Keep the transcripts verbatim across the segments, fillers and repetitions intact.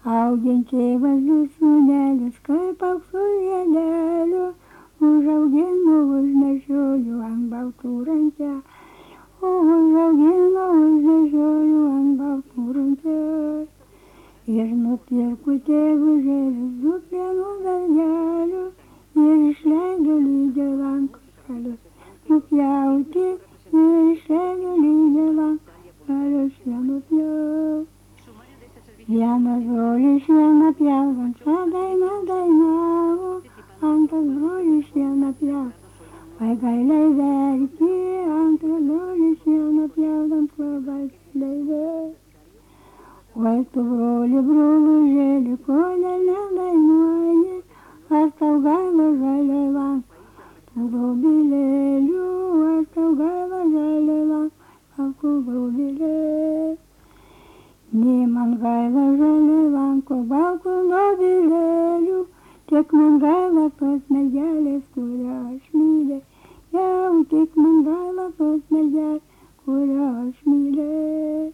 Augint tėvas du sūnelius, kaip auksų žiedelių, užaugino, užnešioju ant baltų rankelių, užaugino, užnešioju ant baltų rankelių. Ir nupirko tėvužėlis du pieno mergelių ir išleido lygiai lankelius nupjauti, ir išleido lygiai lankelius nenupjauti. Vienas brolis šieną pjaudant, daina dainavo, antras brolis šieną pjaudant, gailiai verkė, antras brolis šieną pjaudant, labai gailiai verkė. Oi tu broli, brolužėli, kodėl nedainuoji, ar tau gaila žaliai lankų grobilėlių, ar tau gaila žaliai lankų grobilėlių. Nei man gaila žaliai lankų baltų grobilėlių, tik man gaila tos mergelės, kurią aš myliu, jau tik man gaila tos mergelės, kurią aš myliu.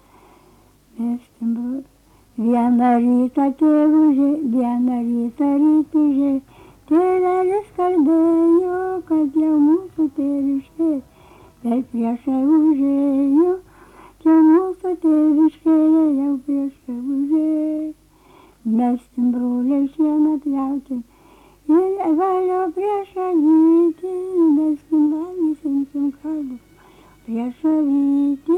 Vieną rytą tėvužė, vieną rytą rytužė, tėvelis kalbėjo, kad jau mūsų tėviškė, per priešą užėjo, čia mūsų tėviškėje jau priešą užėjo. Mestim broliai šieną pjauti ir valio priešą vyti, mestim valgysim karvų priešą vyti.